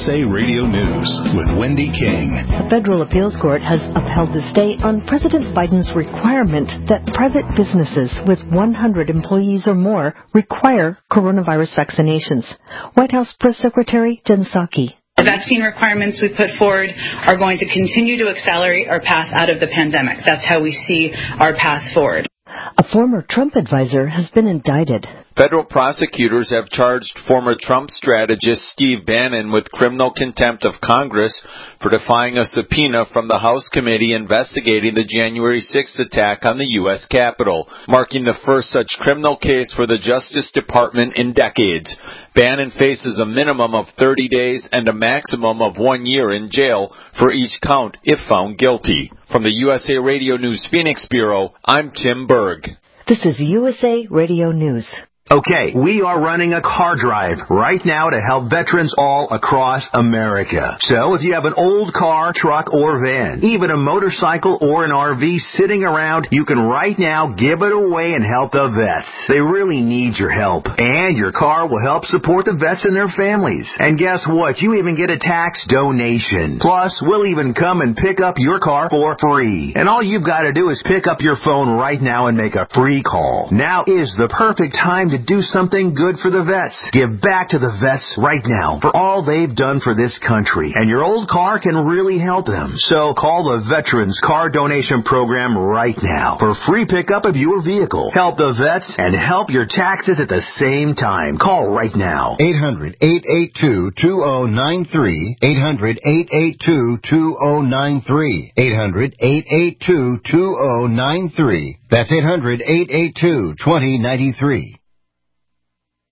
USA Radio News with Wendy King. A federal appeals court has upheld this day on President Biden's requirement that private businesses with 100 employees or more require coronavirus vaccinations. White House Press Secretary Jen Psaki. The vaccine requirements we put forward are going to continue to accelerate our path out of the pandemic. That's how we see our path forward. A former Trump advisor has been indicted. Federal prosecutors have charged former Trump strategist Steve Bannon with criminal contempt of Congress for defying a subpoena from the House committee investigating the January 6th attack on the U.S. Capitol, marking the first such criminal case for the Justice Department in decades. Bannon faces a minimum of 30 days and a maximum of 1 year in jail for each count if found guilty. From the USA Radio News Phoenix Bureau, I'm Tim Berg. This is USA Radio News. Okay, we are running a car drive right now to help veterans all across America. So if you have an old car, truck, or van, even a motorcycle or an RV sitting around, you can right now give it away and help the vets. They really need your help. And your car will help support the vets and their families. And guess what? You even get a tax donation. Plus, we'll even come and pick up your car for free. And all you've got to do is pick up your phone right now and make a free call. Now is the perfect time to do something good for the vets. Give back to the vets right now for all they've done for this country. And your old car can really help them. So call the Veterans Car Donation Program right now for free pickup of your vehicle. Help the vets and help your taxes at the same time. Call right now. 800-882-2093. 800-882-2093. 800-882-2093. That's 800-882-2093.